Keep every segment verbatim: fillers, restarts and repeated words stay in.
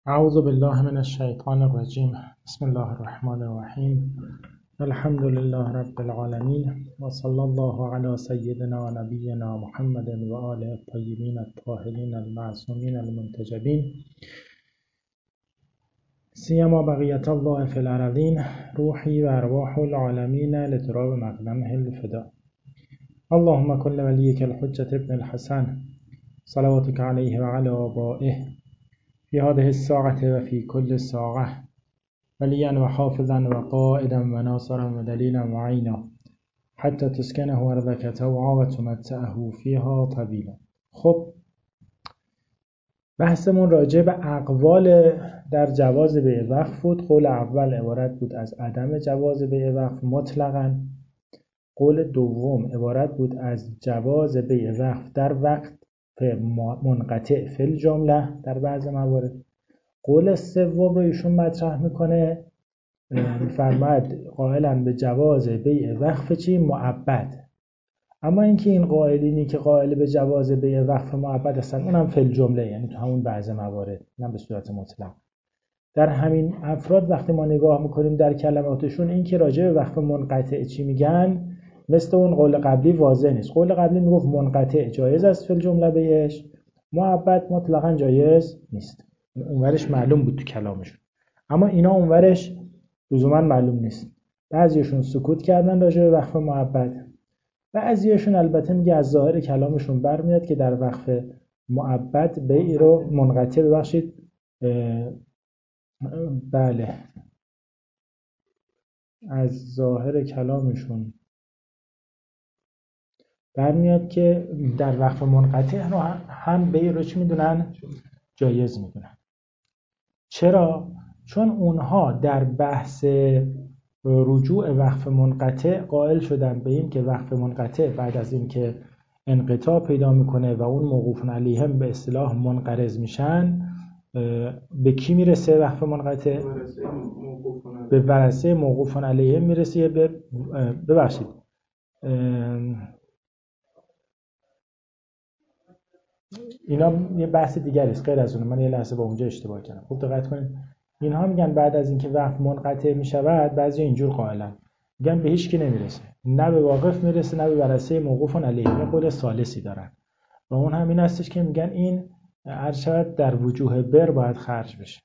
اعوذ بالله من الشیطان الرجیم. بسم الله الرحمن الرحیم. الحمد لله رب العالمین و صلی الله علی سیدنا و نبینا محمد و آله الطیبین الطاهرین المعصومین المنتجبین سیما بقیت الله فی الارضین روحی و ارواح العالمین لتراب مقدمه الفدا. اللهم کل ولیک الحجة ابن الحسن صلواتک علیه و علی آبائه فی هذه الساعة و فی کل ساعة ولیا و حافظا و قائدا و ناصرا و دلیلا و عینا حتی تسکنه ارضک طوعا و تمتعه فیها طویلا. خب بحثمون راجع به اقوال در جواز بیع وقف بود. قول اول عبارت بود از عدم جواز بیع وقف مطلقاً. قول دوم عبارت بود از جواز بیع وقف در وقت منقطع فی الجمله در بعض موارد. قول سوم رو ایشون مطرح میکنه، میفرماید قائلا به جواز بیع وقف چی؟ مؤبد. اما اینکه این قائلینی که قائل به جواز بیع وقف مؤبد هستن اونم فی الجمله، یعنی تو همون بعض موارد، نه به صورت مطلق. در همین افراد وقتی ما نگاه میکنیم در کلماتشون، این که راجع به وقف منقطع چی میگن مثل اون قول قبلی واضح نیست. قول قبلی میگفت منقطع جایز است فی الجمله بیعش، مؤبد مطلقاً جایز نیست. اونورش معلوم بود تو کلامشون، اما اینا اونورش لزوما معلوم نیست. بعضیشون سکوت کردن راجع به وقف مؤبد، بعضیشون البته میگه از ظاهر کلامشون برمیاد که در وقف مؤبد بیع رو منقطع ببخشید بله از ظاهر کلامشون برمیاد که در وقف منقطع رو هم بیع رو چی میدونن؟ جایز میدونن. چرا؟ چون اونها در بحث رجوع وقف منقطع قائل شدن به این که وقف منقطع بعد از این که انقطاع پیدا میکنه و اون موقوف علیهم به اصطلاح منقرض میشن، به کی میرسه وقف منقطع؟ به ورثه موقوف علیهم میرسه. به ببخشید اینا یه بحث دیگری است غیر از اون. من یه لحظه با اونجا اشتباه کردم. خوب دقت کنید. اینها میگن بعد از اینکه وقف منقطع میشود، بعضی اینجور قائلن، میگن به هیچ کی نمیرسه، نه به واقف میرسه نه به ورثه موقوف علیه. یه قول ثالثی دارن و اون همین هستش که میگن این هر شود در وجوه بر باید خرج بشه.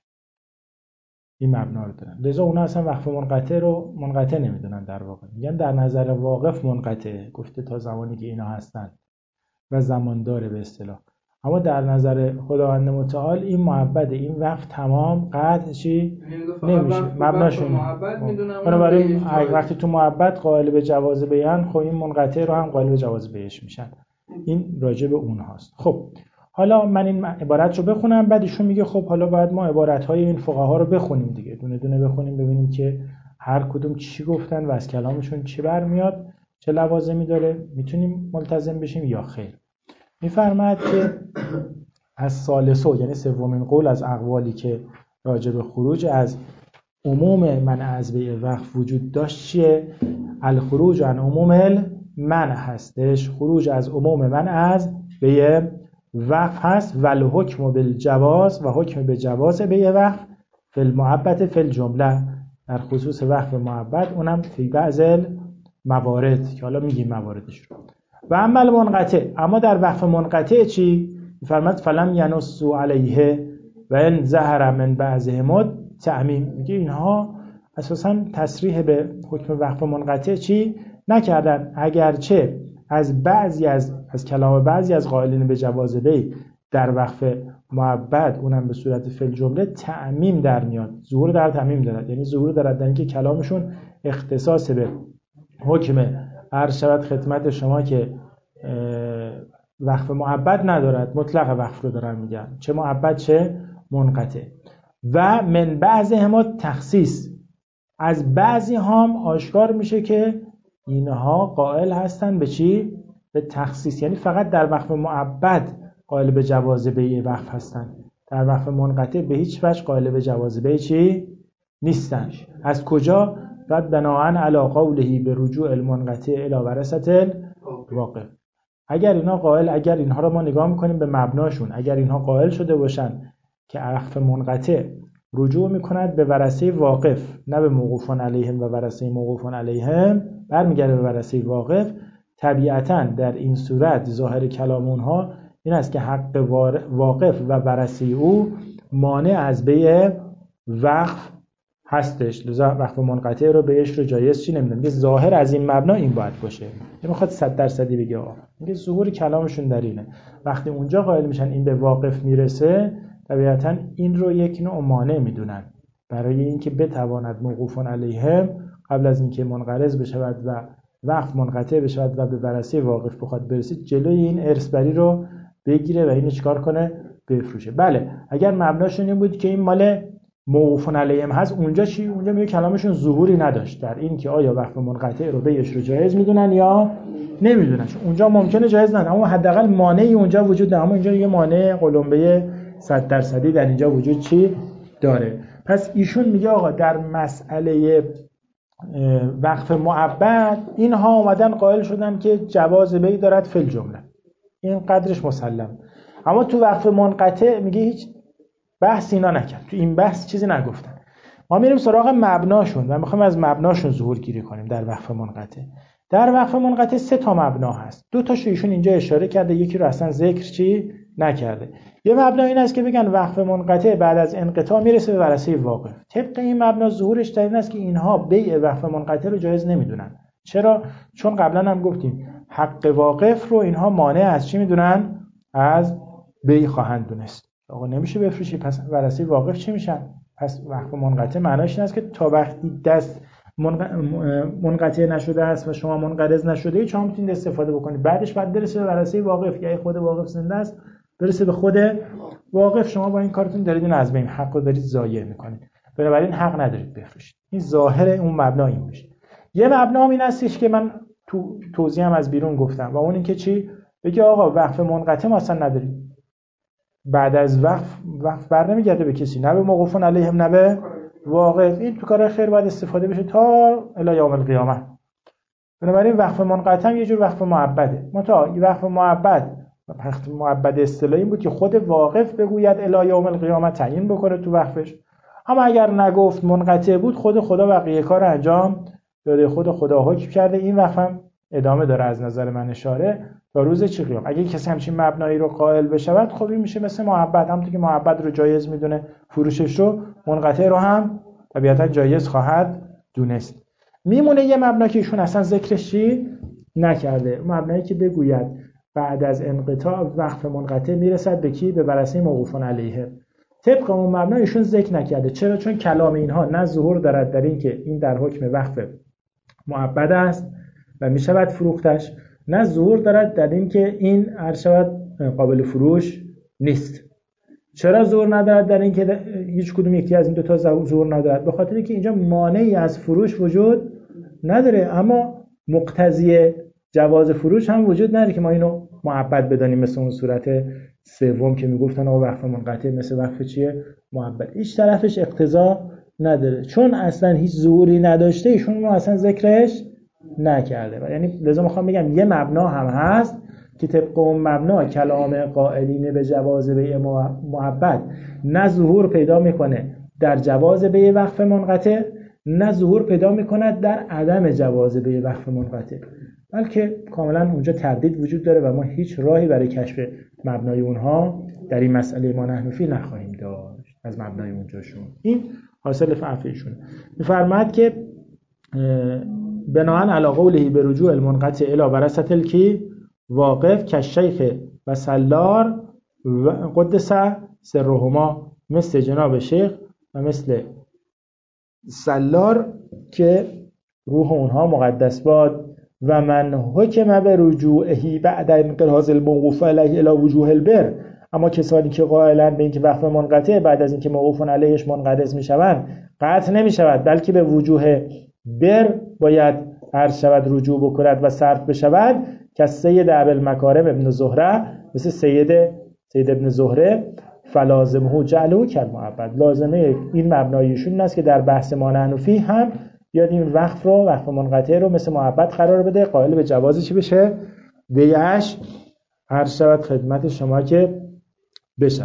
این مبنا رو دارن. لذا اونا اصلا وقف منقطع رو منقطع نمیدونن. در واقع میگن در نظر واقف منقطع، گفته تا زمانی که اینا هستن و زمان داره به اصطلاح. اما در نظر خداوند متعال این مؤبد، این وقف تمام قطع چی نمیشه، مبناشون. بنابراین وقتی تو مؤبد قائل به جواز بیعن، خب این منقطع رو هم قائل به جواز بیعش میشن. این راجع به اون هاست. خب حالا من این عبارت رو بخونم، بعد ایشون میگه خب حالا باید ما عبارت های این فقها رو بخونیم دیگه، دونه دونه بخونیم ببینیم که هر کدوم چی گفتن و از کلامشون چی برمیاد، چه لوازمی داره، میتونیم ملتزم بشیم یا خیر. میفرماید که از ثالثو، یعنی سومین قول از اقوالی که راجع به خروج از عموم منع از بیع وقف وجود داشت چیه؟ الخروج عن عموم المنع هستش. خروج از عموم منع از بیع وقف هست. والحکم بالجواز، و حکم به جواز بیع وقف فی المؤبد فی الجمله، در خصوص وقف مؤبد، اونم فی بعض موارد که حالا میگیم مواردش رو. و عمل منقطع، اما در وقف منقطع چی؟ میفرماد فلم ینص علیه و ان ظهر من بعضهم تعمیم. میگه اینها اساساً تصریح به حکم وقف منقطع چی نکردن، اگرچه از بعضی از از کلام بعضی از قائلین به جواز بیع در وقف مؤبد، اونم به صورت فی الجمله، تعمیم در میاد، ظهور در تعمیم دارد. یعنی ظهور دارد در اینکه کلامشون اختصاص به حکم عرض شود خدمت شما که وقف مؤبد ندارد، مطلق وقف رو دارن میگن، چه مؤبد چه منقطع. و من بعضهم تخصیص، از بعضی هم آشکار میشه که اینها قائل هستن به چی؟ به تخصیص، یعنی فقط در وقف مؤبد قائل به جواز بیع وقف هستن، در وقف منقطع به هیچ وجه قائل به جواز بیع چی نیستن. از کجا؟ بعد بناهن علی قوله به رجوع المنقطع الی ورثه الواقف. اگر اینا قائل، اگر اینها رو ما نگاه میکنیم به مبناشون، اگر اینها قائل شده باشن که وقف منقطع رجوع میکند به ورثه واقف، نه به موقوفان علیهم و ورثه موقوفان علیهم، برمیگرده به ورثه واقف. طبیعتاً در این صورت ظاهر کلام اونها این است که حق واقف و ورثه او مانع از بیع وقف هستش، لذا وقف منقطع رو بهش رو جایز چی نمیدونم. میگه ظاهر از این مبنا این باید باشه، نمیخواد صد درصدی بگه آه. میگه ظهور کلامشون در اینه. وقتی اونجا قائل میشن این به واقف میرسه، طبیعتاً این رو یک نوع مانع میدونن برای اینکه بتواند موقوفون علیهم قبل از اینکه منقرض بشود و وقف منقطع بشود و به ورثه واقف بخواد برسید، جلوی این ارثبری رو بگیره و اینو چیکار کنه؟ بفروشه. بله اگر مبناشون این بود که این مال موقوفون علیهم هست، اونجا چی؟ اونجا میگه کلامشون ظهوری نداشت در این که آیا وقف منقطع رو بیعش رو جایز میدونن یا نمیدونن. اونجا ممکنه جایز ندن، اما حداقل مانعی اونجا وجود داره. اما اینجا یه مانع قلمبه صد درصدی در اینجا وجود چی داره. پس ایشون میگه آقا در مسئله وقف معبد اینها اومدن قائل شدن که جواز بیع دارد فی الجمله، این قدرش مسلم. اما تو وقف منقطع میگه هیچ بحث اینا نکرد، تو این بحث چیزی نگفتن. ما میریم سراغ مبناشون و میخوایم از مبناشون ظهور گیری کنیم. در وقف منقطع در وقف منقطع سه تا مبنا هست، دو تاشو ایشون اینجا اشاره کرده، یکی رو اصلا ذکر چی نکرده. یه مبنا این است که بگن وقف منقطع بعد از انقطاع میرسه به ورثه واقف. طبق این مبنا ظهورش در این است که اینها بیع وقف منقطع رو جایز نمیدونن. چرا؟ چون قبلا هم گفتیم حق واقف رو اینها مانع از چی میدونن؟ از بیع خواهند دونست. آقا نمیشه بفروشی، پس ورثه واقف چی میشن؟ پس وقف منقطع معناش این است که تا وقتی دست منقطع نشده است و شما منقرض نشده اید، شما میتونید استفاده بکنید. بعدش بعد برسه به ورثه واقف، یا خود واقف زنده است برسه به خود واقف، شما با این کارتون دارید این از بین حق رو دارید ضایع میکنید، بنابراین حق ندارید بفروشید. این ظاهر اون مبنا این میشه. یه مبنا این هستش که من تو توضیحم از بیرون گفتم و اون این که چی؟ بگه آقا وقف منقطع ما اصلا نداریم، بعد از وقف وقف بر نمیگرده به کسی، نه به موقوفون علیهم نه به واقف. این تو کار خیر باید استفاده بشه تا الی یوم القیامه. بنابراین وقف منقطع یه جور وقف معبده. متا وقف معبد وقف معبد اصطلاحی بود که خود واقف بگوید الی یوم القیامه تعیین بکنه تو وقفش. اما اگر نگفت منقطع بود، خود خدا بقیه کار انجام داده، خود خدا حکم کرده. این وقف هم ادامه داره از نظر من اشاره تا روز چه قیام. اگه کسی همچین مبنایی رو قائل بشود، خب این میشه مثل معبد. همونطور که معبد رو جایز میدونه فروشش رو، منقطع رو هم طبیعتا جایز خواهد دونست. میمونه یه مبنا که ایشون اصلا ذکرش چی نکرده، مبنایی که بگوید بعد از انقطاع وقف منقطع میرسد به کی؟ به ورثه موقوفون علیه. طبق اون مبنا ایشون ذکر نکرده. چرا؟ چون کلام اینها نه ظهور دارد در این که این در حکم وقف معبد است و میشود فروختش، نه ظهور دارد در این که این هر شود قابل فروش نیست. چرا ظهور ندارد در این که هیچ کدوم یکی از این دو تا ظهور ندارد؟ به خاطر اینکه اینجا مانعی از فروش وجود نداره، اما مقتضی جواز فروش هم وجود نداره که ما اینو معبد بدانیم، مثل اون صورت سوم که میگفتن آقا وقف منقطع مثل وقف چیه؟ معبد. هیچ طرفش اقتضا نداره، چون اصلا هیچ ظهوری نداشته ایشون ما اصلا ذکرش نکرده. و یعنی لازم میخوام بگم یه مبنا هم هست که طبق اون مبنا کلام قائلین به جواز بیع معبد نه ظهور پیدا میکنه در جواز بیع وقف منقطع، نه ظهور پیدا میکند در عدم جواز بیع وقف منقطع، بلکه کاملا اونجا تردید وجود داره و ما هیچ راهی برای کشف مبنای اونها در این مسئله ما نحنفی نخواهیم داشت از مبنای اونجاشون. این حاصل فعفیشونه. میفرماد که بناهن علی قوله به رجوع المنقطع الی ورثه الکی واقف که شیخ و سلار و قدس سرهما، مثل جناب شیخ و مثل سلار که روح اونها مقدس باد. و من حکم به رجوعه بعد انقراض الموقوف علیه الی وجوه البر، اما کسانی که قائلند به اینکه وقف منقطع بعد از اینکه موقوف علیهش منقرض میشوند قطع نمیشود، بلکه به وجوه بر باید عرض شود رجوع بکند و صرف بشود، که سید ابوالمکارم ابن زهره، مثل سید سید ابن زهره، فلازمه جعله کالمعبد. لازمه این مبنایشون این است که در بحث ما نحنفی هم بیاد این وقف رو، وقف منقطع رو مثل معبد قرار بده، قائل به جوازی چی بشه؟ بیعش عرض شود خدمت شما که بشود.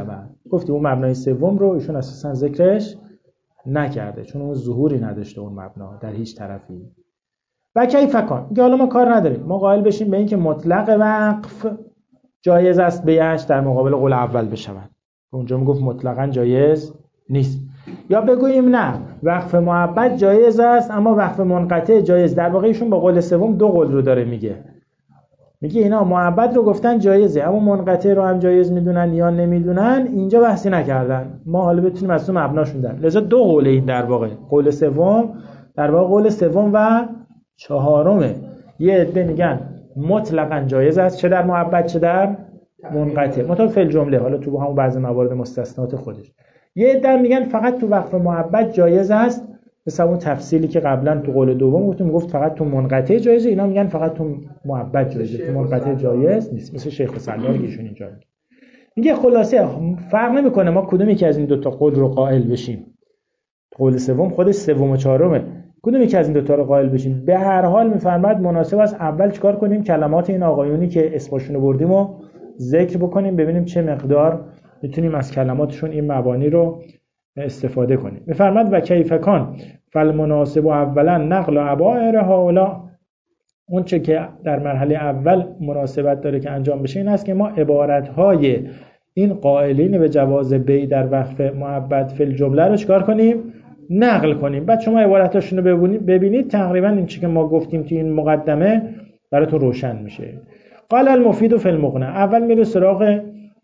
گفتیم اون مبنای سوم رو ایشون اساسا ذکرش نکرده چون اون ظهوری نداشته اون مبنا در هیچ طرفی. و کیف کان میگه حالا ما کار نداریم، ما قائل بشیم به این که مطلق وقف جایز است بیعش در مقابل قول اول بشود. اونجا میگفت مطلقاً جایز نیست. یا بگوییم نه وقف مؤبد جایز است اما وقف منقطع جایز. در واقع ایشون با قول سوم دو قول رو داره میگه. میگه اینا مؤبد رو گفتن جایزه اما منقطع رو هم جایز میدونن یا نمیدونن اینجا بحثی نکردن. ما حالا بتونیم از اون مبناشون در. لذا دو قول این در واقع قول سوم در واقع قول سوم و چهارمه. یه عده میگن مطلقاً جایز است چه در مؤبد چه در منقطع مطابق فعل جمله، حالا تو همون بعضی موارد مستثنات خودش. یه عده میگن فقط تو وقف مؤبد جایز است، مثلا اون تفصیلی که قبلا تو قول دوم گفتم گفت فقط تو منقطع جایزه، اینا میگن فقط تو مؤبد جایزه تو منقطع جایز نیست، مثل شیخ سلمان که ایشون اینجا میگه. میگه خلاصه فرق نمیکنه ما کدوم یکی از این دو تا قول رو قائل بشیم، قول سوم خودش سوم و چهارمه، کدوم یکی از این دو تا رو قائل بشیم به هر حال میفرماد مناسب است اول چیکار کنیم کلمات این آقایونی که اسمشون رو بردیم و ذکر بکنیم ببینیم چه مقدار میتونیم از کلماتشون این مبانی رو استفاده کنیم. میفرماد و کیف کان فالمناسب اولا نقل عبائر هؤلاء، اون چه که در مرحله اول مناسبت داره که انجام بشه این است که ما عبارتهای این قائلین به جواز بیع در وقف مؤبد فی الجمله رو چیکار کنیم نقل کنیم. بعد شما عبارتاشون رو ببینید تقریبا این چیزی که ما گفتیم تو این مقدمه براتون روشن میشه. قال المفید فی المغنی، اول میره سراغ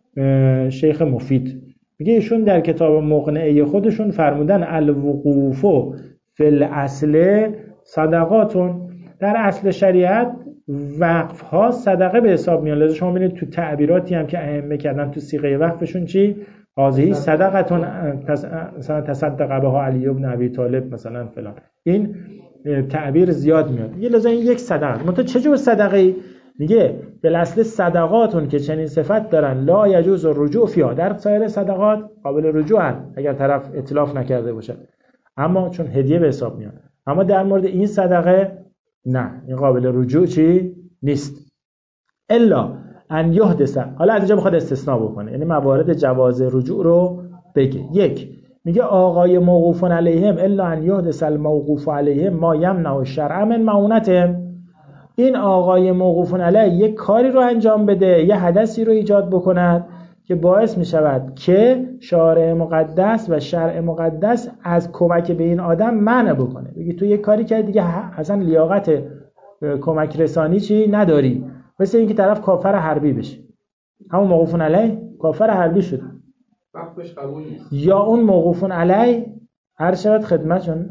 شیخ مفید، میگه ایشون در کتاب مقنعه خودشون فرمودن الوقوف فی الاصل صدقاتون، در اصل شریعت وقف ها صدقه به حساب میاد. لذا شما ببینید تو تعبیراتی هم که ائمه کردن تو صیغه وقفشون چی هذه صدقتون مثلا تصدق بها علی ابن ابی طالب مثلا فلان، این تعبیر زیاد میاد. یه لذا این یک صدقه. منتها چه جور صدقه ای؟ میگه بالاصل صدقاتون که چنین صفت دارن لا یجوز الرجوع فیها، در سایر صدقات قابل رجوع هست اگر طرف ائتلاف نکرده باشه اما چون هدیه به حساب میاد، اما در مورد این صدقه نه این قابل رجوع چی نیست الا ان یحدث. حالا از اینجا میخواد استثناء بکنه یعنی موارد جواز رجوع رو بگه. یک میگه آقای موقوف علیهم الا ان یحدث الموقوف علیهم ما یمنع الشرع من معونتهم، این آقای موقوف علیه یک کاری رو انجام بده یه حدثی رو ایجاد بکند که باعث می شود که شارع مقدس و شرع مقدس از کمک به این آدم منع بکنه. بگی تو یک کاری کردی دیگه اصلا لیاقت کمک رسانی چی نداری، مثل اینکه طرف کافر حربی بشه، همون موقوف علیه کافر حربی شد وقتش قبول نیست، یا اون موقوف علیه هر شود خدمتشون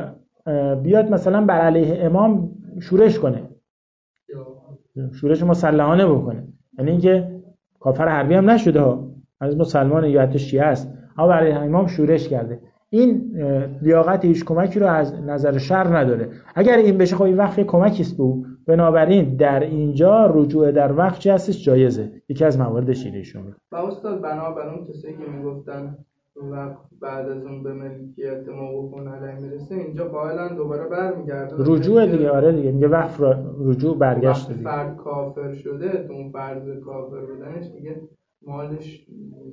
بیاد مثلا بر علیه امام شورش کنه، شورش مسلحانه بکنه، یعنی اینکه کافر حربی هم نشده ها از مسلمان یا حتی شیعه است اما برای امام شورش کرده، این لیاقت هیچ کمکی رو از نظر شرع نداره. اگر این بشه خب این وقت کمکی است به او، بنابراین در اینجا رجوع در وقت چی هستش جایزه، یکی از موارد ایشون. و استاد بنابر اون کسایی که میگفتن و بعد از اون به ملکیت موقوفون علیه میرسه اینجا قائلا دوباره برمیگرده رجوع دیگه. آره دیگه میگه وقف رجوع برگشت دیگه. فرد کافر شده تو اون فرض کافر بودنش دیگه مالش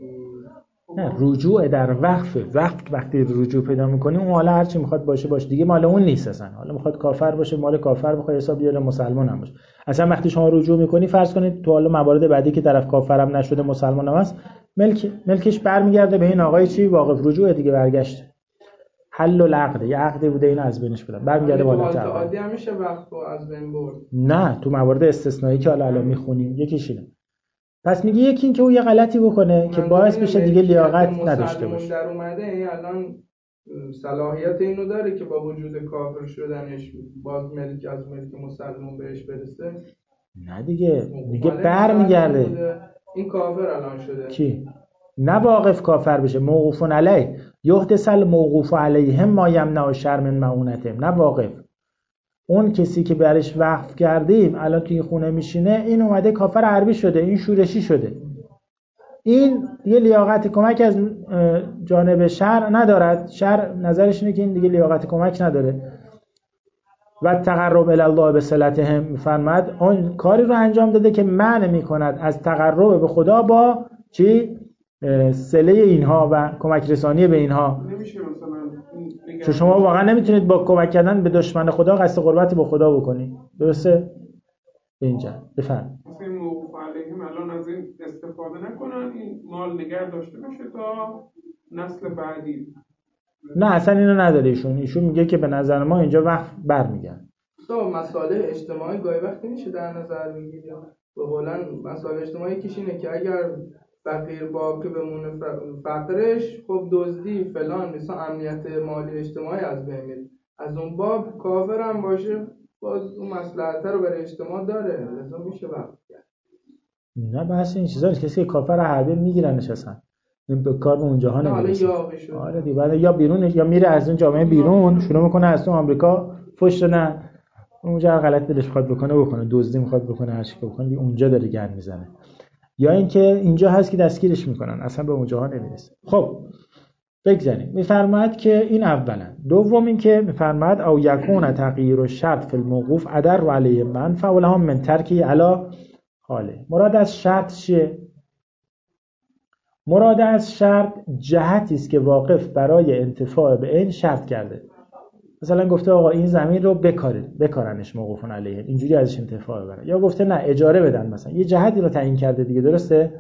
نه رجوع در وقف وقت وقتی رجوع پیدا میکنی اون حالا هر چی میخواد باشه باشه دیگه مال اون نیست اصلا، حالا میخواد کافر باشه مال کافر بخواد حساب بیاره مسلمان هم باشه. اصلا وقتی شما رجوع میکنی فرض کنید تو حالا موارد بعدی که طرف کافرم نشده مسلمان هم هست ملک ملکش برمیگرده به این آقای چی واقف رجوع دیگه برگشت حل العقد، یه عقدی بوده اینو از بینش بدن برمیگرده بالا تا عادی هم میشه وقفو از بین برد. نه تو موارد استثنایی که حالا الان میخونیم یکیش اینه. پس میگه یکی این که اون یه غلطی بکنه که باعث بشه دیگه لیاقت نداشته باشه. در اومده این الان صلاحیت اینو داره که با وجود کافر شدنش باز ملک از ملک مسلمان بهش برسه؟ نه دیگه دیگه برمیگرده. این کافر الان شده کی؟ نه واقف کافر بشه، موقوفون علیه یحدث الموقوف علیهم ما یمنع الشرع من معونتهم، نه واقف. اون کسی که برش وقف کردیم الان توی خونه میشینه این اومده کافر حربی شده، این شورشی شده، این دیگه لیاقت کمک از جانب شرع ندارد، شرع نظرش اینه که این دیگه لیاقت کمک نداره. و تقرب الی الله بصلتهم میفرماد اون کاری رو انجام داده که منع میکند از تقرب به خدا با چی؟ صله اینها و کمک رسانی به اینها نمیشه مثلا چون شما واقعا نمیتونید با کمک کردن به دشمن خدا قصد قربتی با خدا بکنید. درسته؟ به اینجا بفهم مثلا این موقوف علیهم الان از این استفاده نکنن، این مال نگه داشته بشه تا نسل بعدی. نه اصلا اینو نداره ایشون. ایشون میگه که به نظر ما اینجا وقت برمیگرد. تو مسائل اجتماعی گاهی وقتی میشه در نظر بگیری. به قولن مسائل اجتماعی کیش اینه که اگر فقیر باقی بمونه فقرش، خب دزدی فلان مثلا امنیت مالی اجتماعی از بین میره. از اون باب کافر هم باشه باز اون مصلحت رو برای اجتماع داره، لذا میشه وقت کرد. نه بحث این چیزا نیست. کسی که کافر حربه میگیرنش اصلا این به کار اونجاها نمیرسه. آره دیگه بعد یا بیرون یا میره از اون جامعه بیرون شروع میکنه از تو آمریکا فوش دادن، اونجا غلط دلش میخواد بکنه بکنه، دزدی میخواد بکنه هر چی بکنه اونجا داره گند میزنه. یا اینکه اینجا هست که دستگیرش میکنن اصلا به اونجاها نمیرسه. خب بگذاریم. میفرماید که این اولا. دوم این که میفرماید او یکون تغییر الشرط فی الموقوف ادر و علیه من فولهم من ترکی علی حاله. مراد از شرط چیه؟ مراد از شرط جهتی است که واقف برای انتفاع به این شرط کرده. مثلا گفته آقا این زمین رو بکارید، بکارنش موقوفون علیه، اینجوری ازش انتفاع ببرن. یا گفته نه اجاره بدن، مثلا یه جهتی رو تعیین کرده دیگه. درسته؟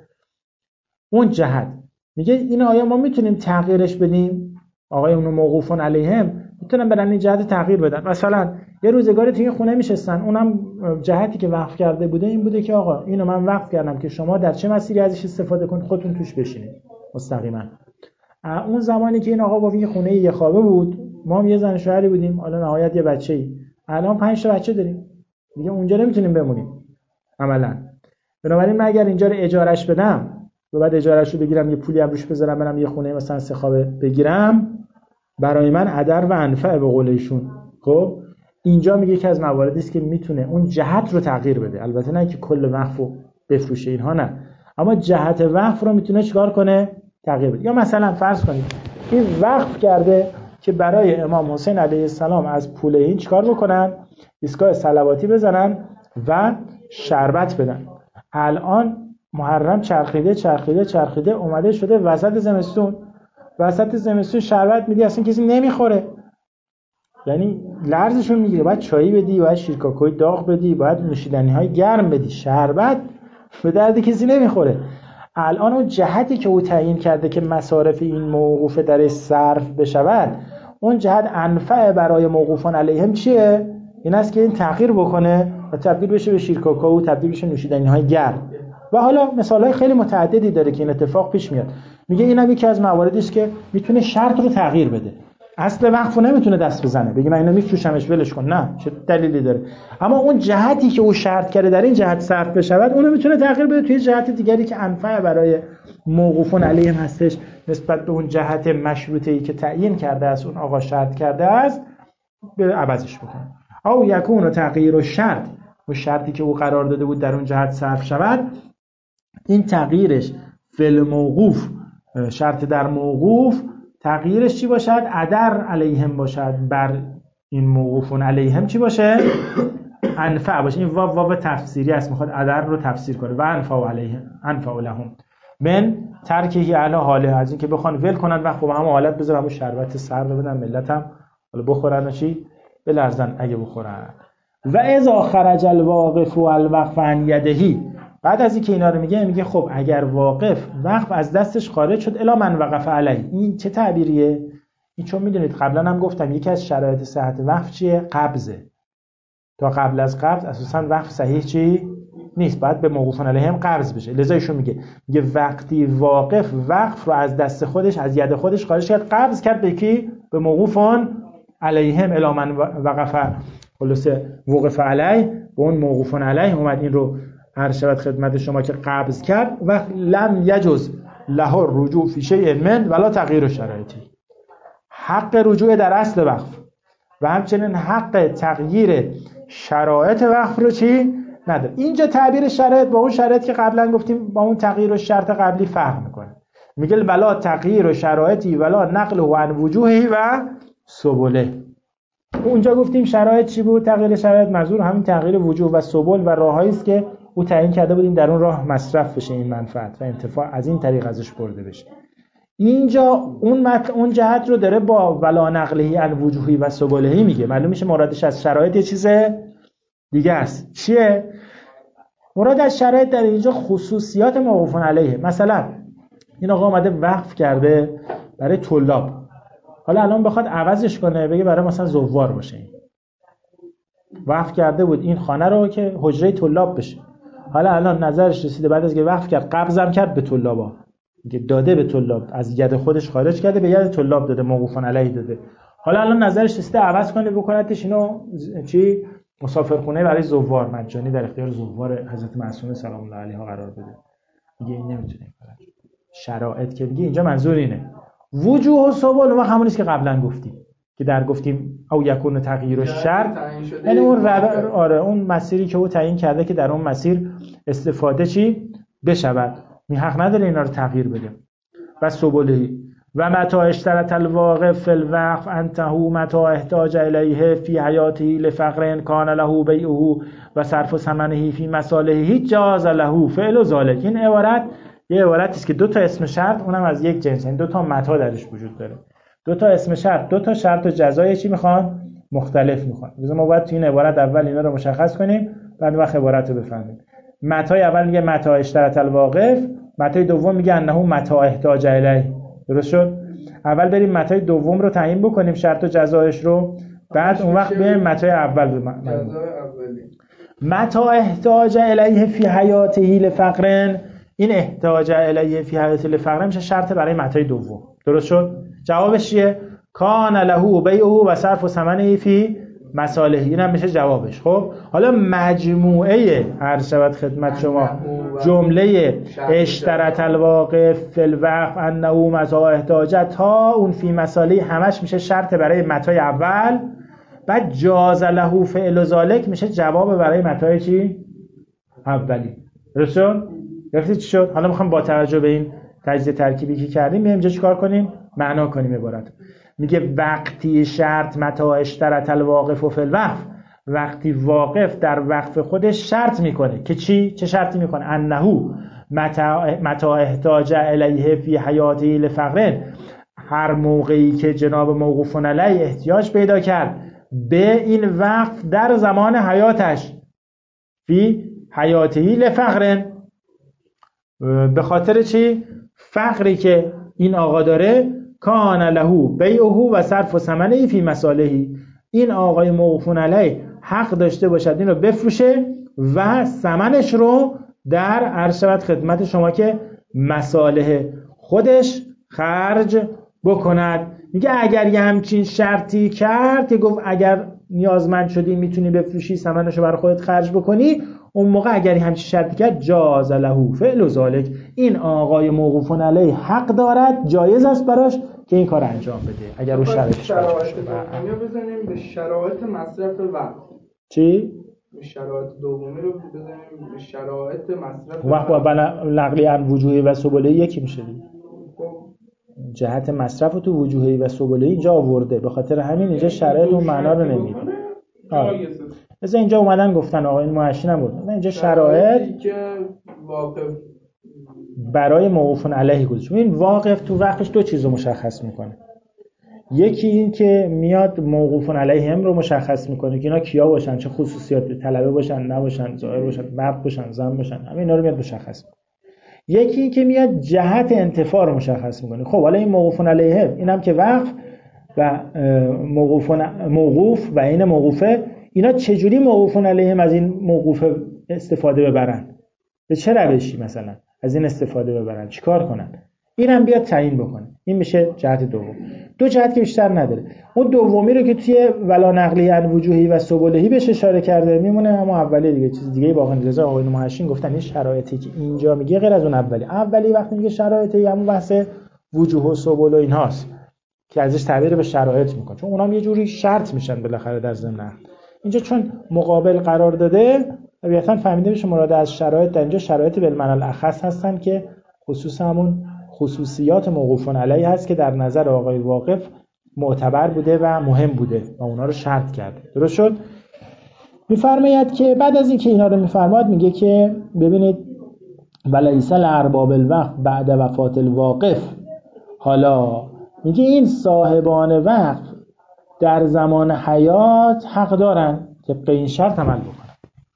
اون جهت میگه این آیا ما میتونیم تغییرش بدیم؟ آقای اون موقوفون علیهم میتونن برن این جهت تغییر بدن. مثلا یه روزگاری تو این خونه میشستن، اونم جهتی که وقف کرده بوده این بوده که آقا اینو من وقف کردم که شما در چه مسیری ازش استفاده کنید، خودتون توش بشینید مستقیما. اون زمانی که این آقا گفت این خونه یه خوابه بود، ما هم یه زن شوهری بودیم، حالا نهایت یه بچه‌ای، الان پنج تا بچه داریم دیگه، اونجا نمیتونیم بمونیم عملاً. بنابراین من اگر اینجا رو اجارهش بدم و بعد اجارهش رو بگیرم یه پولی هم روش بذارم برم یه خونه مثلا سه خوابه بگیرم، برای من ادر و انفع به قول ایشون. خب اینجا میگه که از مواردی است که میتونه اون جهت رو تغییر بده. البته نه که کل وقف رو بفروشه، اینها نه، اما جهت وقف رو میتونه چیکار کنه؟ تغییر بده. یا مثلا فرض کنید این وقف کرده که برای امام حسین علیه السلام از پول این چیکار بکنن؟ ایستگاه صلواتی بزنن و شربت بدن. الان محرم چرخیده چرخیده چرخیده اومده شده وسط زمستون، وسط زمستون شربت میدی اصلا کسی نمیخوره، یعنی لرزشون میگیره. باید چایی بدی، باید شیرکاکوی داغ بدی، باید نوشیدنی های گرم بدی، شربت به درد کسی نمیخوره. الان اون جهتی که او تعیین کرده که مصارف این موقوف در صرف بشود، اون جهت انفع برای موقوفان علیهم چیه؟ این است که این تغییر بکنه و تبدیل بشه به شیرکاکائو، تبدیل بشه نوشیدنی های گرم. و حالا مثالهای خیلی متعددی داره که این اتفاق پیش میاد. میگه اینم یکی از مواردی است که میتونه شرط رو تغییر بده. اصل وقف رو نمیتونه دست بزنه بگه من اینو میفروشمش ولش کن، نه، چه دلیلی داره. اما اون جهتی که او شرط کرده در این جهت صرف بشود، اونو میتونه تغییر بده توی جهت دیگری که انفع برای موقوفون علیهم هستش نسبت به اون جهت مشروطه‌ای که تعیین کرده است، اون آقا شرط کرده است، به عوضش بکنه. او یکون تغییر و شرط، و شرطی که او قرار داده بود در اون جهت صرف شود، این تغییرش فعل موقوف، شرط در موقوف، تغییرش چی باشد؟ ادر علیهم باشد، بر این موقوفون علیهم چی باشه؟ انفع باشه. این واو واو تفسیری است، میخواد ادر رو تفسیر کنه. و انفع علیهم، انفع لهم من ترکه علی حاله، از این که بخوان ول کنن وقت با هم حالت بذارن و شربت سر رو بدن ملتم حالا بخورن و چی بلرزن اگه بخورن. و اذا خرج الواقف والوقف عن یدهی، بعد از اینکه اینا رو میگه میگه خب اگر واقف وقف از دستش خارج شد، الا من وقف علیه. این چه تعبیریه؟ این چون میدونید قبلا هم گفتم یکی از شرایط صحت وقف چیه؟ قبضه. تا قبل از قبض اساسا وقف صحیح چی نیست، باید به موقوفون علیهم قبض بشه. لذا ایشون میگه میگه وقتی واقف وقف رو از دست خودش، از ید خودش خارج کرد، قبض کرد به کی؟ به موقوفون علیهم، الا من وقف خلاص وقف علیه، به اون موقوفون علیه اومد این رو هر شود خدمت شما که قبض کرد و لم یجوز له رجوع فی شیء من ولا تغییر شرایطی، حق رجوع در اصل وقف و همچنین حق تغییر شرایط وقف رو چی نداره. اینجا تعبیر شرایط با اون شرایط که قبلا گفتیم با اون تغییر و شرط قبلی فرق میکنه. میگه ولا تغییر و شرایطی ولا نقل و عن وجوهی و سبله. اونجا گفتیم شرایط چی بود؟ تغییر شرایط منظور همین تغییر وجوه و سبل و راههایی است که او تعیین کرده بود این در اون راه مصرف بشه این منفعت و انتفاع از این طریق ازش برده بشه. اینجا اون مت... اون جهت رو داره با ولا نقلهی عن وجوهی و سبلهی میگه. معلوم میشه مرادش از شرایط یه چیز دیگه است. چیه؟ مراد از شرایط در اینجا خصوصیات موقوفون علیه. مثلا این آقا اومده وقف کرده برای طلاب، حالا الان بخواد عوضش کنه بگه برای مثلا زوار باشه، وقف کرده بود این خانه رو که حجره طلاب بشه، حالا الان نظرش رسیده بعد از که وقف کرد قبضم کرد به طلابا، میگه داده به طلاب، از ید خودش خارج کرده به ید طلاب داده، موقوفون علیه داده، حالا الان نظرش رسیده عوض کنه بکنتش اینو چی مسافرخونه برای زوار مجانی در اختیار زوار حضرت معصومه سلام الله علیها قرار بده. میگه این نمیتونه این کارو. شرایط که میگه اینجا منظور اینه وجوه و سبل و همونیست که قبلا گفتیم که در گفتیم او یکون تغییر شرط، یعنی اون رب... آره اون مسیری که او تعیین کرده که در اون مسیر استفاده چی بشود، می حق نداره اینا رو تغییر بده. و سبلهی و متى اشترط الواقف فی الوقف انتهو متى احتاج الیه فی حیاته لفقر کان له بیعه و صرف ثمنه فی مصالحه جاز له فعل ذلک. این عبارت یه عبارتی است که دو تا اسم شرط اونم از یک جنس، یعنی دو تا متى درش وجود داره، دو تا اسم شرط، دو تا شرط و جزای چی میخوان مختلف میخوان. مثلا ما باید تو این عبارت اول اینا رو مشخص کنیم بعد وقت عبارت رو بفهمیم. متى اول میگه متى اشترط الواقف، متى دوم میگه انه متى احتاج الیه. درست شد؟ اول بریم متى دوم رو تعیین بکنیم شرط و جزایش رو، بعد اون وقت بریم متى اول رو جزای اولی. متى احتاج الیه فی حیاته لفقر، این احتاج الیه فی حیاته لفقر میشه شرط برای متى دوم. درست شد؟ جوابش چیه؟ کان له بیعه و صرف ثمنه فی مصالحه، این هم میشه جوابش. خب حالا مجموعه هر شود خدمت شما جمله اشترط الواقف فی الوقف انه متى احتاج تا اون فی مصالحه همش میشه شرط برای متى اول، بعد جاز له فعل ذلک میشه جواب برای متى چی اولی. درست شد؟ گرفتید چی شد؟ حالا میخوام با توجه به این تجزیه ترکیبی که کردیم میایم اینجا چیکار کنیم؟ معنا کنیم عبارت. میگه وقتی شرط متى اشترط الواقف فی الوقف، وقتی واقف در وقف خودش شرط میکنه که چی؟ چه شرطی میکنه؟ انه متى احتاج الیه فی حیاته لفقر، هر موقعی که جناب موقوفون علیه احتیاج پیدا کرد به این وقف در زمان حیاتش، فی حیاته لفقر، به خاطر چی؟ فقری که این آقا داره، کان له بیعه و صرف ثمنه فی مصالحه، این آقای موقوفون علیه حق داشته باشد این رو بفروشه و ثمنش رو در عرشبت خدمت شما که مصالح خودش خرج بکند. میگه اگر یه همچین شرطی کرد که گفت اگر نیازمند شدی میتونی بفروشی ثمنش رو برای خودت خرج بکنی، اون موقع اگر همچین شرطی کرد جاز له فعل ذلک، این آقای موقوفون علیه حق دارد، جایز است براش که این کار انجام بده اگر اون شرطش باشه. همین بزنیم به شرایط مصرف وقت. چی؟ شرایط دومی رو بزنیم به شرایط مصرف وقت با نقلی عن وجوهی و سبلهی یکی میشه دیگه. جهت مصرف تو وجوهی و سبلهی اینجا آورده، به خاطر همین اینجا شرایط اون معنا رو نمیده. مثلا اینجا اومدن گفتن آقا این معشی نبود، اینجا شرایط که واقف برای موقوفون علیه گذاشته. این واقف تو وقفش دو چیز رو مشخص میکنه، یکی این که میاد موقوفون علیه هم رو مشخص میکنه که اینا کیا باشن، چه خصوصیات، طلبه باشن نباشن، ظاهر باشن مرد باشن زن باشن، همه اینا رو میاد مشخص میکنه. یکی این که میاد جهت انتفاع رو مشخص میکنه. خب حالا این موقوفون علیه اینم که وقف و موقوفون موقوف و این موقوفه، اینا چجوری موقوفون علیهم از این موقوف استفاده ببرن، به چه روشی مثلا از این استفاده ببرن، چیکار کنن، اینم بیاد تعیین بکنه. این میشه جهت دوم. دو جهت که بیشتر نداره. اون دومی رو که توی ولا نقلی عن وجوهی و سبلهی بهش اشاره کرده میمونه، اما اولی دیگه چیز دیگه باقی رضا آقایون محشین گفتن این شرایطی که اینجا میگه غیر از اون اولی. اولی وقتی میگه شرایطی همون بحث وجوه و سبل و اینهاست که ازش تعبیر به شرایط میکنه، چون اونام یه جوری شرط میشن بالاخره در ضمن. اینجا چون مقابل قرار داده طبیعتاً فهمیده میشه مراد از شرایط در اینجا شرایط بالمعنی الاخص هستن که خصوص همون خصوصیات موقوفون علیه هست که در نظر آقای واقف معتبر بوده و مهم بوده و اونا رو شرط کرده. درست شد؟ میفرماید که بعد از اینکه اینا رو میفرماد میگه که ببینید ولیس لارباب الوقف بعد وفات الواقف، حالا میگه این صاحبان وقف در زمان حیات حق دارن طبق این شرط عمل بکنن.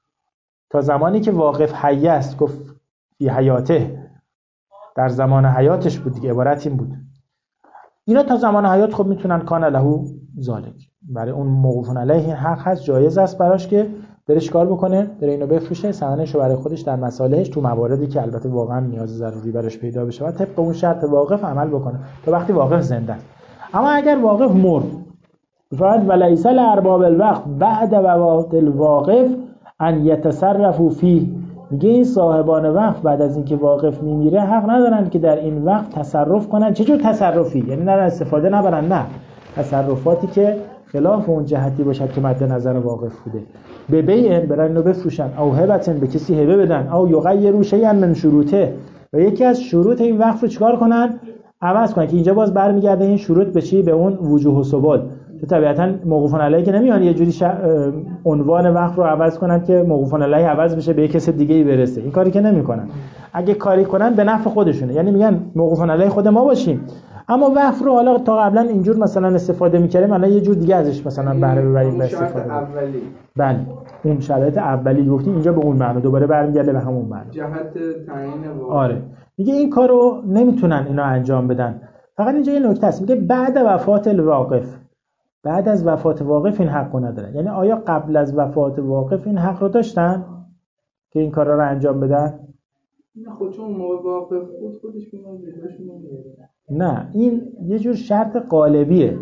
تا زمانی که واقف حی است، گفت فی حیاته، در زمان حیاتش بود دیگه، عبارت این بود. اینا تا زمان حیات خب میتونن کان له ذالک، برای اون موقوفون علیه این حق هست، جایز است براش که بره چیکار بکنه، بره اینو بفروشه، ثمنش رو برای خودش در مصالحش تو مواردی که البته واقعا نیاز ضروری براش پیدا بشه و طبق اون شرط واقف عمل بکنه تا وقتی واقف زنده است. اما اگر واقف مرد، فقط ولیس لارباب الوقف بعد وفات الواقف ان یتصرفوا فیه، میگه این صاحبان وقف بعد از اینکه واقف میمیره حق ندارن که در این وقت تصرف کنن. چجور تصرفی؟ یعنی نه استفاده نبرن، نه، تصرفاتی که خلاف اون جهتی باشد که مد نظر واقف بوده. به بیع برن اینو بفروشن، او هبتن به کسی هبه بدن، او یغیروا شیئا من شروطه، و یکی از شروط این وقف رو چیکار کنن؟ عوض کنن. که اینجا باز برمیگرده این شروط به چی؟ به اون وجوه و سبل. تو طبیعتا موقوفون علیه که نمیان یه جوری ش... عنوان وقف رو عوض کنن که موقوفون علیه عوض بشه به یک کس دیگه ای برسه. این کاری که نمیکنن. اگه کاری کنن به نفع خودشونه، یعنی میگن موقوفون علیه خود ما باشیم، اما وقف رو حالا تا قبلا اینجور مثلا استفاده می‌کردیم، الان یه جور دیگه ازش مثلا بهره ببریم. استفاده اولی، بله اون شرایط اولی گفتیم، اینجا به اون معنی دوباره برمیگرده به همون معنی، جهت تعیین واقع. آره میگه این کارو نمیتونن اینا انجام بدن. فقط اینجا یه نکته است، میگه بعد وفات الواقف، بعد از وفات واقف این حق رو ندارن. یعنی آیا قبل از وفات واقف این حق رو داشتن که این کارا رو انجام بدن؟ نه خود چون موقع واقف بود خودش میاد بهشون نمیاد. نه، این یه جور شرط قالبیه،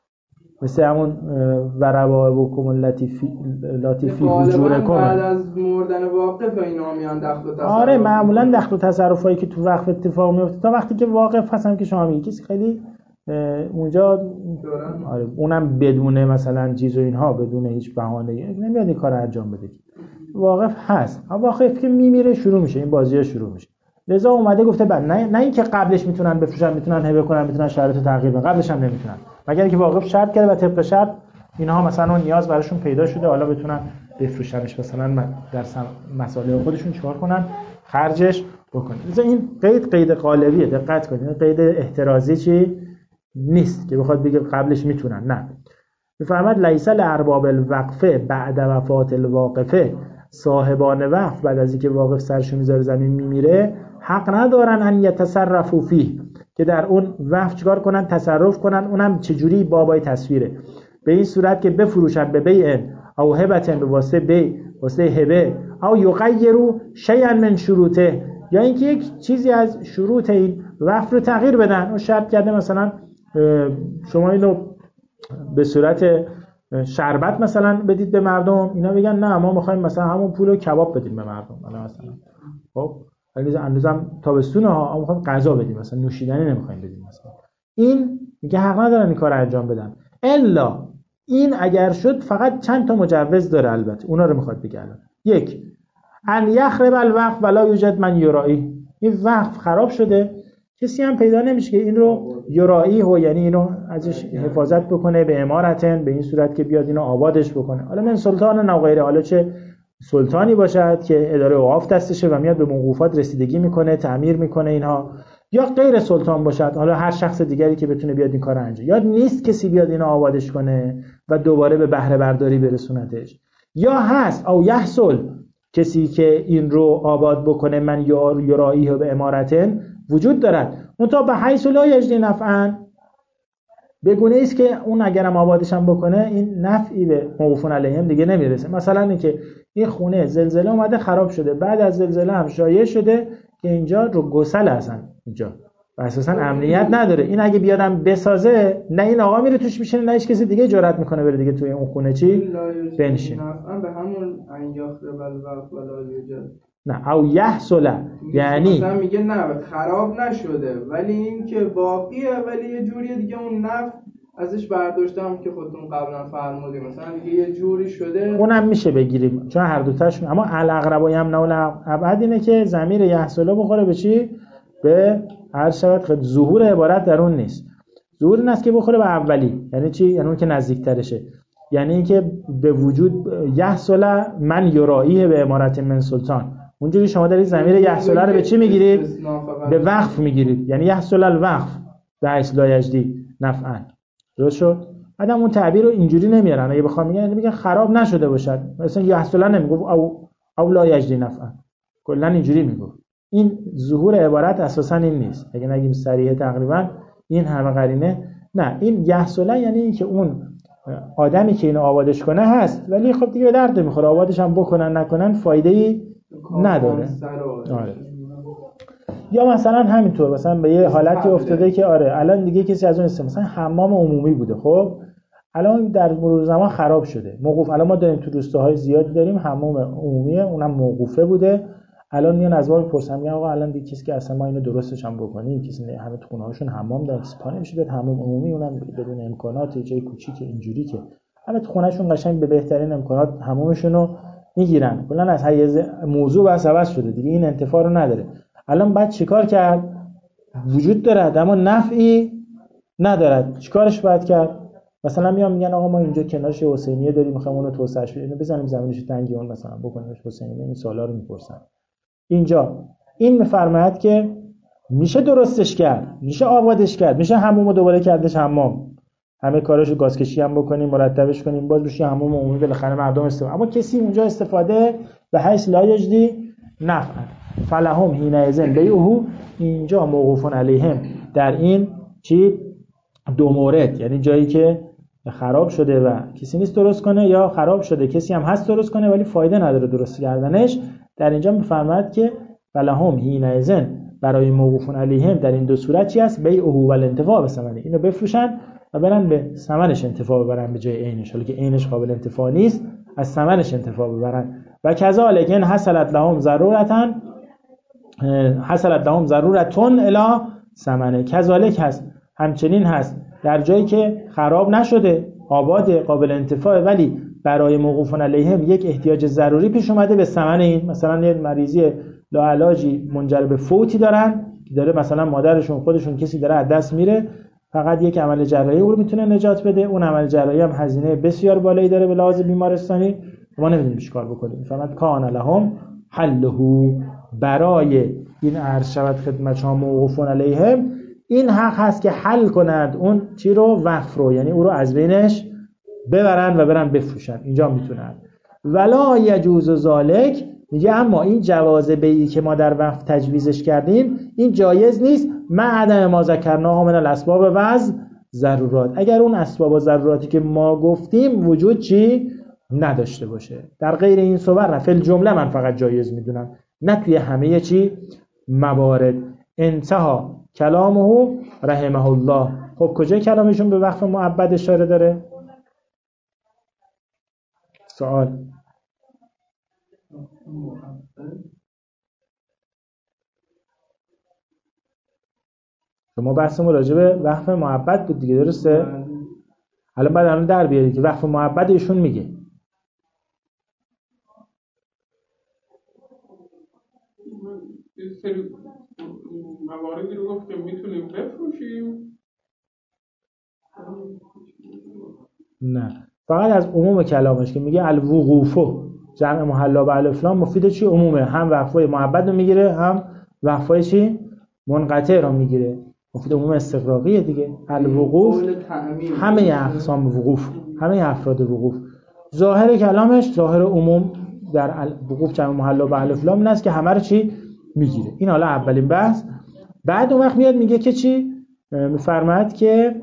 مثل همون وربا و کم لطیفی لطیفی حجورکم. بعد از مردن واقف اینا میان دخل و تصرف. آره معمولا دخل و تصرفایی که تو وقف اتفاق میفته تا وقتی که واقف هستن که شما میگی کسی خیلی اونجا آره اونم بدون مثلا چیز و اینها، بدون هیچ بهانه‌ای نمیاد این کارو انجام بده. واقف هست، اما واقف که میمیره شروع میشه این بازی‌ها شروع میشه. لذا اومده گفته بعد نه نه اینکه قبلش میتونن بفروشن، میتونن هبه کنن، میتونن شرایط تغییر بدن، قبلش هم نمیتونن، مگر اینکه واقف شرط کرده و طبق شرط اینها مثلا اون نیاز براشون پیدا شده حالا بتونن بفروشنش، مثلا در مسائل خودشون چیکار کنن، خرجش بکنن. لذا این قید قید قالبیه، دقت کنید، این قید احترازی چی نیست که بخواد بگه قبلش میتونن، نه. میفرماد لیس لارباب الوقفه بعد وفات الواقفه، صاحبان وقف بعد از اینکه واقف سرشو میذاره زمین میمیره حق ندارن ان یتصرفوا فیه، که در اون وقف چیکار کنن، تصرف کنن. اونم چجوری؟ بابای تصویره، به این صورت که بفروشن به بیع او هبتن، به واسطه بیع، واسطه هبه، او یغیروا شیئا من شروطه، یا اینکه یک چیزی از شروط این وقف رو تغییر بدن. اون شرط کرده مثلا شما اینو به صورت شربت مثلا بدید به مردم، اینا بگن نه ما میخوایم مثلا همون پولو کباب بدیم به مردم، مثلا مثلا خب اگه اندازم تابستونه ها میخوایم غذا بدیم، مثلا نوشیدنی نمیخوایم بدیم مثلا. این میگه حق ندارن این کارو انجام بدن، الا این اگر شد فقط چند تا مجوز داره، البته اونا رو میخواد بگه الان. یک، ان یخرب الوقف ولا یوجد من یرائی، این وقف خراب شده کسی هم پیدا نمیشه که این رو یرائی هو، یعنی اینو ازش حفاظت بکنه به امارتن، به این صورت که بیاد اینو آبادش بکنه. حالا من سلطان نه غیره، حالا چه سلطانی باشد که اداره اوقاف دستشه و میاد به موقوفات رسیدگی میکنه، تعمیر میکنه اینها، یا غیر سلطان باشد، حالا هر شخص دیگری که بتونه بیاد این کارو انجام، یا نیست کسی بیاد اینو آبادش کنه و دوباره به بهره برداری برسونتش، یا هست او یحصل کسی که این رو آباد بکنه من یرائی به امارتن وجود دارد، منتها به حیث لا یجدی نفعا، به گونه است که اون اگرم آبادش هم بکنه این نفعی به موقوفون علیهم دیگه نمیرسه. مثلا اینکه این خونه زلزله اومده خراب شده، بعد از زلزله هم شایع شده که اینجا رو گسل هستن اینجا و اساسا امنیت نداره، این اگه بیادم بسازه نه این آقا میره توش میشینه نه هیچ کسی دیگه جرئت میکنه بره دیگه توی اون خونه چی بنشینه. به همون انجاخره بالوقت ولا یوجد، نه او یحصل، یعنی مثلا میگه نه خراب نشده ولی این که باقیه، ولی یه جوری دیگه اون نفع ازش برداشتم که خودتون قبلا فرمودیم، مثلا دیگه یه جوری شده، اونم میشه بگیریم چون هر دو تاش. اما الاقرب یمنع الابعد اینه که ضمیر یحصل بخوره به چی؟ به هر شود خد ظهور عبارت در اون نیست، ظهور این است که بخوره به اولی، یعنی چی؟ یعنی اون که نزدیکترشه. یعنی اینکه به وجود یحصل من یرائیه به امارت من سلطان. اونجوری شما دارید ضمیر یحصل رو به چی میگیرید؟ به وقف میگیرید، یعنی یحصل الوقف به حیث لا یجدی نفعا. درست شد؟ بعدم اون تعبیر رو اینجوری نمیارن، اگه بخوام میگن میگن خراب نشده باشد، مثلا یحصل نمیگفت او او لا یجدی نفعا، کلا اینجوری میگفت. این ظهور عبارت اساسا این نیست، اگه نگیم صریحه تقریبا این همه قرینه نه. این یحصل یعنی این که اون آدمی که اینو آبادش کنه هست، ولی خب دیگه به درد میخوره، آبادش هم بکنن نکنن فایده ای نداره. آره. یا مثلا همینطور مثلا به یه حالتی افتاده که آره الان دیگه کسی از اون است، مثلا حمام عمومی بوده، خب الان در مرور زمان خراب شده، موقوف. الان ما داریم تو روستاهای زیادی داریم حمام عمومیه، اونم موقوفه بوده. الان میان از ما میپرسن میگن آقا الان دیگه کسی که اصلا ما اینو درستش هم بکنیم، کسی همه تو خونه‌هاشون حمام دارن، سپانه میشه به حمام عمومی، اونم بدون امکانات، جای کوچیک اینجوری که همه تو خونه‌شون قشنگ به بهترین امکانات حمامشون رو میگیرن. کلا از حیز موضوع بس عوض شده دیگه، این انتفاع رو نداره. الان بعد چیکار کرد؟ وجود داره اما نفعی نداره، چیکارش باید کرد؟ مثلا میان میگن آقا ما اینجا کنارش حسینیه داریم میخوایم اونو توسعهش بدیم، بزنیم زمینش تنگی اون مثلا بکنیمش حسینیه. این سوالا رو میپرسن. اینجا این میفرماید که میشه درستش کرد، میشه آبادش کرد، میشه حمومو دوباره کردش حمام، همه کاراشو گازکشی هم بکنیم، مرتبش کنیم، باز بشه حموم عمومی، بالاخره مردم استفاده. اما کسی اونجا استفاده به حیث لا یجدی نفعا فلهم حینئذ بیعه. اینجا موقوفون علیهم در این چی دو مورد، یعنی جایی که خراب شده و کسی نیست درست کنه، یا خراب شده کسی هم هست درست کنه ولی فایده نداره درست کردنش، در اینجا میفرماید که فلهم حینئذ برای موقوفون علیهم در این دو صورت چی است؟ بیعه و الانتفاع بثمنه. اینو بفروشن و برن به ثمنش انتفاع ببرن به جای عینش، حالی که عینش قابل انتفاع نیست، از ثمنش انتفاع ببرن. و کذالک ان حصلت لهم ضرورتن حصلت لهم ضرورتون الی ثمنه. کذالک هست، همچنین هست در جایی که خراب نشده، آباد، قابل انتفاع، ولی برای موقوفون علیهم یک احتیاج ضروری پیش اومده به ثمن این. مثلا یه مریضی لاعلاجی منجر به فوتی دارن که داره مثلا مادرشون خودشون کسی داره از دست میره، فقط یک عمل جراحی او رو میتونه نجات بده. اون عمل جراحی هم هزینه بسیار بالایی داره به لحاظ بیمارستانی، ما نمیدونیم چیکار بکنیم. فقط کان لهم حله، برای این عرض شود خدمت شما موقوفون علیهم این حق هست که حل کنند اون چی رو؟ وقف رو، یعنی او رو از بینش ببرن و برن بفروشن. اینجا میتونن. ولا یجوز ذالک، میگه اما این جواز بیعی که ما در وقف تجویزش کردیم این جایز نیست مع عدم ما ذکرناه من الاسباب و ضرورات، اگر اون اسباب و ضروراتی که ما گفتیم وجود چی نداشته باشه. در غیر این صور نه، فی الجمله من فقط جایز میدونم، نه توی همه چی موارد. انتها کلامه رحمه الله. خب کجای کلامشون به وقف معبد اشاره داره؟ سوال. شما بحثمون راجع به وقف معبد بود دیگه، درسته؟ الان بعد الان در بیارید که وقف معبد ایشون میگه یه سری مواردی رو گفت که میتونیم بفروشیم. نه، فقط از عموم کلامش که میگه الوقوفو جمع محلا به الف لام مفید چی؟ عمومه، هم وقفای معبد رو میگیره هم وقفای چی؟ منقطع رو میگیره، مفید عموم استغراقیه دیگه. الوقوف همه اقسام وقوف، همه افراد وقوف. ظاهر کلامش، ظاهر عموم در وقوف جمع محلا به الف لام این است که همه رو چی میگیره. این حالا اولین بحث. بعد اون وقت میاد میگه که چی؟ میفرماید که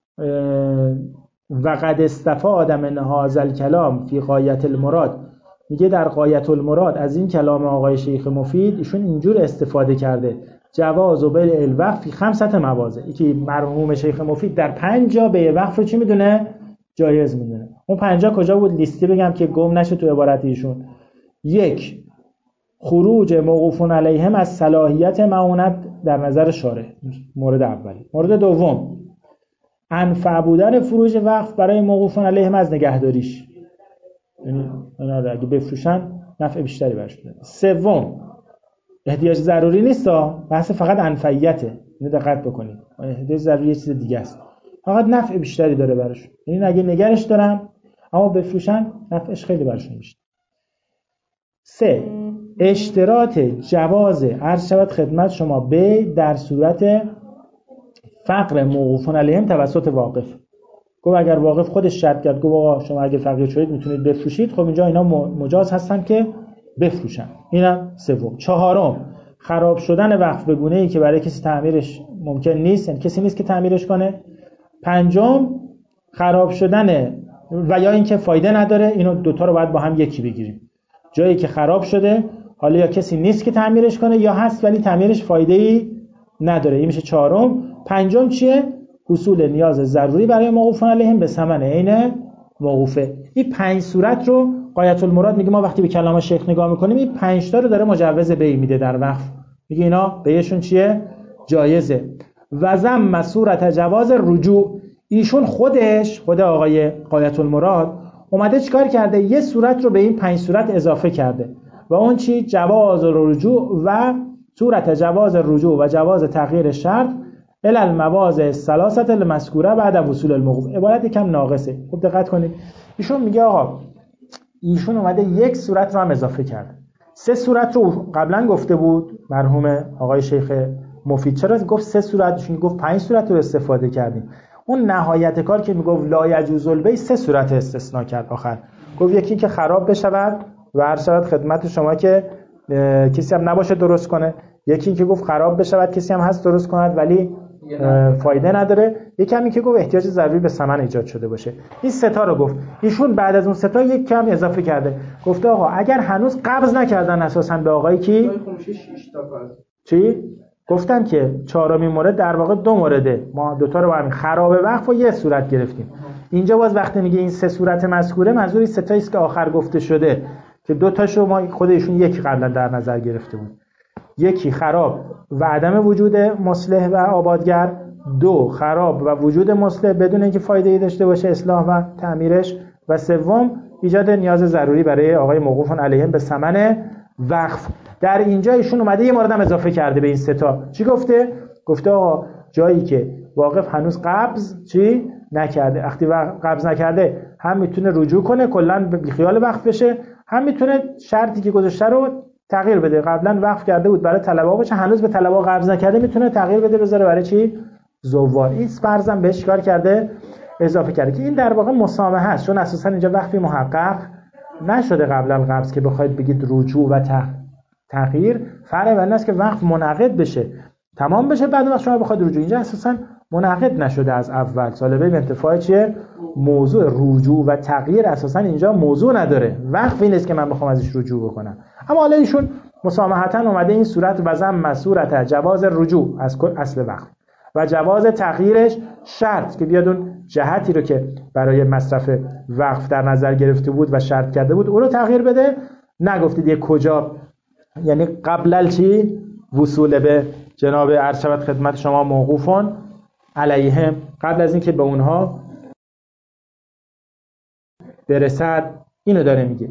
وقد استفاد من هذا الکلام فی غایت المراد، میگه در غایت المراد از این کلام آقای شیخ مفید ایشون اینجور استفاده کرده جواز و بیع الوقف فی خمسة مواضع. یکی مرحوم شیخ مفید در پنج جا بیع وقف رو چی میدونه؟ جایز میدونه. اون پنج جا کجا بود؟ لیستی بگم که گم نشه تو عبارت ایشون. یک، خروج موقوفون علیهم از صلاحیت معونت در نظر شارع، مورد اولی. مورد دوم، انفع بودن فروش وقف برای موقوفون علیهم از نگهداریش، یعنی اونا رو اگه بفروشن نفع بیشتری برش میاد. سوم، احتیاج ضروری نیست، بحث فقط انفعیته، اینو دقت بکنید. احتیاج ضروری یه چیز دیگه است، فقط نفع بیشتری داره براش. یعنی اگه نگرش دارن اما بفروشن نفعش خیلی برشون بیشتر. سه، اشتراط جواز عرض شود خدمت شما به در صورت فقر موقوفون علیهم توسط واقف. گفت اگر واقف خودش شرط کرد گفت آقا شما اگه فقیر شدید میتونید بفروشید، خب اینجا اینا مجاز هستن که بفروشن. اینم سوم. چهارم، خراب شدن وقف به گونه‌ای که برای کسی تعمیرش ممکن نیست، یعنی کسی نیست که تعمیرش کنه. پنجم، خراب شدن و یا اینکه فایده نداره. اینو دوتا رو باید با هم یکی بگیریم. جایی که خراب شده حالا یا کسی نیست که تعمیرش کنه یا هست ولی تعمیرش فایده‌ای نداره، این میشه چهارم. پنجم چیه؟ حصول نیاز ضروری برای موقوفون علیهم به ثمن عین موقوفه. این پنج صورت رو غایت المراد میگه ما وقتی به کلام شیخ نگاه میکنیم این پنج تا رو داره مجوز بی میده در وقف. میگه اینا بهشون چیه؟ جایزه. و ضم صورت جواز رجوع. ایشون خودش خود آقای غایت المراد اومده چیکار کرده؟ یه صورت رو به این پنج صورت اضافه کرده و اون چی؟ جواز رجوع و صورت جواز رجوع و جواز تغییر شرط الی المواضع الثلاثه المذکوره بعد وصول الموقوف. عبارت کم ناقصه. خوب دقت کنید. ایشون میگه آقا ایشون اومده یک صورت رو هم اضافه کرده. سه صورت رو قبلا گفته بود مرحوم آقای شیخ مفید. چرا گفت سه صورت؟ ایشون گفت پنج صورت رو استفاده کردیم. اون نهایت کار که میگفت لا یجوز البیع سه صورت استثناء کرد آخر. گفت یکی که خراب بشود و هر شود خدمت شما که کسی هم نباشه درست کنه، یکی که گفت خراب بشود کسی هم هست درست کند ولی فایده نداره، یکی هم که گفت احتیاج ضروری به ثمن ایجاد شده باشه. این سه تا رو گفت. ایشون بعد از اون سه تا یک کم اضافه کرده. گفته آقا اگر هنوز قبض نکردن اساسا به آقایی کی چی گفتم که چهارمین مورد در واقع دو مورده، ما دو تا رو با هم خراب وقف و یه صورت گرفتیم. اینجا باز وقتی میگه این سه صورت مذکوره منظور این سه تایی است که آخر گفته شده که دو تاشو ما خود ایشون یکی قبلا در نظر گرفته بود. یکی خراب و عدم وجود مصلح و آبادگر، دو خراب و وجود مصلح بدون اینکه فایده‌ای داشته باشه اصلاح و تعمیرش، و سوم ایجاد نیاز ضروری برای آقای موقوفون علیهم به ثمن وقف. در اینجا ایشون اومده یه مورد هم اضافه کرده به این سه تا. چی گفته؟ گفته آقا جایی که واقف هنوز قبض چی نکرده، وقتی قبض نکرده هم میتونه رجوع کنه کلا به بیخیال وقف بشه، هم میتونه شرطی که گذاشته رو تغییر بده. قبلا وقف کرده بود برای طلبه باشه، هنوز به طلبه قبض نکرده، میتونه تغییر بده بذاره برای چی؟ زوار. این فرضاً بهش کار کرده اضافه کرده که این در واقع مسامحه است، چون اساسا اینجا وقفی محقق نشده قبلا قبض که بخواید بگید رجوع و تغییر. فرق بین است که وقف منعقد بشه تمام بشه بعد وقت شما بخواید رجوع. اینجا اساسا منعقد نشده از اول. طالبه به انتفاع چیه؟ موضوع رجوع و تغییر اساسا اینجا موضوع نداره. وقف این است که من بخوام ازش رجوع بکنم. اما حالا ایشون مسامحتاً اومده این صورت و ضم صورت جواز رجوع از اصل وقف و جواز تغییرش شرط که بیاد اون جهتی رو که برای مصرف وقف در نظر گرفته بود و شرط کرده بود اون رو تغییر بده. نگفتید یک کجا، یعنی قبل چی؟ وصول به جناب عرض شود خدمت شما موقوفون علیهم، قبل از اینکه به اونها برسد. اینو داره میگه.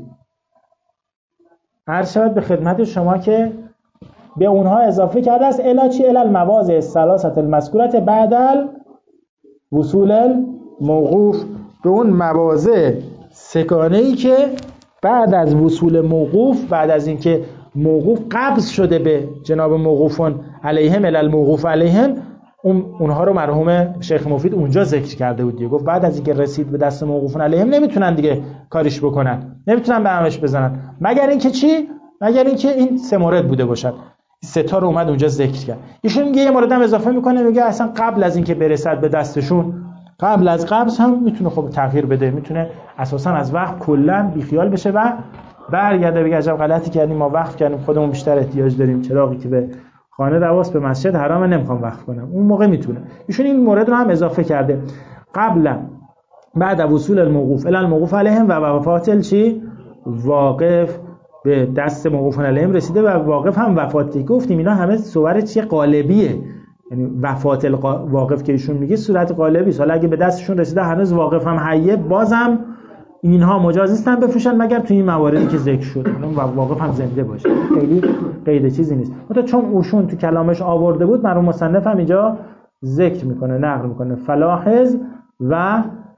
عرض شود به خدمت شما که به اونها اضافه کرده است الا چی؟ الا المواضع الثلاثه المذکوره بعد وصول الموقوف، به اون مواضع سگانه ای که بعد از وصول موقوف، بعد از اینکه موقوف قبض شده به جناب موقوفون علیهم الی الموقوف علیهم، اون اونها رو مرحوم شیخ مفید اونجا ذکر کرده بود دیگه. گفت بعد از اینکه رسید به دست موقوفون علیهم نمیتونن دیگه کاریش بکنن، نمیتونن به همش بزنن، مگر اینکه چی؟ مگر اینکه این سه مورد بوده باشد. سه تا رو اومد اونجا ذکر کرد. ایشون میگه یه مورد هم اضافه میکنه، میگه اصلا قبل از اینکه برسد به دستشون، قبل از قبض هم میتونه خب تغییر بده، میتونه اساسا از وقت کلا بیخیال بشه و برگرده بگه عجب غلطی کردیم، ما وقف کردیم، خودمون بیشتر احتیاج داریم، چراغی که به خانه رواس به مسجد حرام نمیخوام وقف کنم. اون موقع میتونه. ایشون این مورد رو هم اضافه کرده. قبلا بعد وصول الموقوف الی الموقوف علیهم و وفات چی؟ واقف به دست موقوفون علیهم رسیده و واقف هم وفاتی. گفتیم اینا همه صور چی؟ قالبیه. یعنی وفات واقف که ایشون میگه صورت قالبی است. حالا اگه به دستشون رسیده هنوز واقف هم حیه، بازم اینها مجاز نیستن بفروشن مگر تو این مواردی که ذکر شد، اون واقف هم زنده باشه. خیلی قید چیزی نیست. البته چون اوشون تو کلامش آورده بود، مرحوم مصنف هم اینجا ذکر میکنه، نقل میکنه فلاحظ و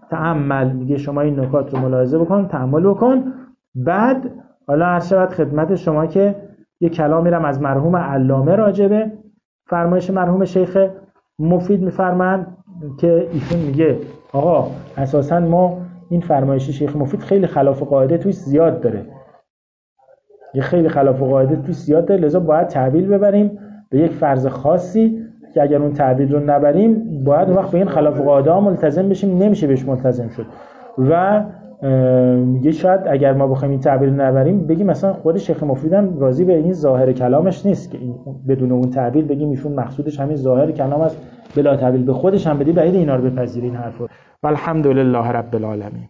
تأمل، میگه شما این نکات رو ملاحظه بکن، تأمل بکن. بعد حالا هر شود خدمت شما که یه کلامی رو از مرحوم علامه راجبه فرمایش مرحوم شیخ مفید میفرمایند که ایشون میگه آقا اساساً ما این فرمایش شیخ مفید خیلی خلاف قاعده توش زیاد داره، یه خیلی خلاف قاعده توش زیاد داره، لذا باید تعبیل ببریم به یک فرض خاصی که اگر اون تعبیل رو نبریم باید اون وقت به این خلاف قاعده ها ملتزم بشیم، نمیشه بهش ملتزم شد. و میگه شاید اگر ما بخوایم این تعبیل رو نبریم بگیم مثلا خود شیخ مفید هم راضی به این ظاهر کلامش نیست که بدون اون تعبیل بگیم ایشون مقصودش همین ظاهر کلام است بلا تعبیل، به خودش هم بدی بعید اینا رو بپذیرین حرفو. والحمدلله رب العالمین.